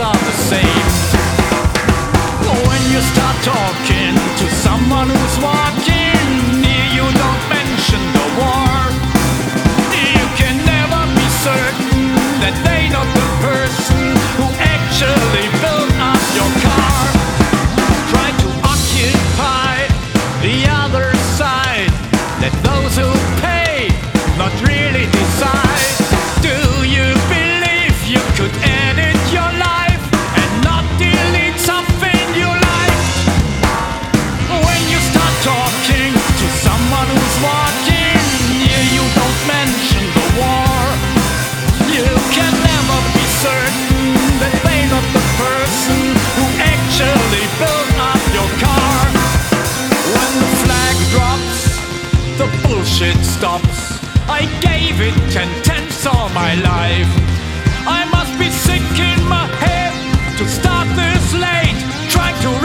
are the same. When you start talking to someone who's walking near you, don't mention the war. You can never be certain that they not the person who actually built up your car. Try to occupy the other side. Let those who pay not really decide. Do you believe you could edit your life and not delete something you like? When you start talking to someone who's walking near you, don't mention the war. You can never be certain that they're not the person who actually built up your car. When the flag drops, the bullshit stops. I gave it 10/10 all my life. I must be sick in my head to start this late, trying to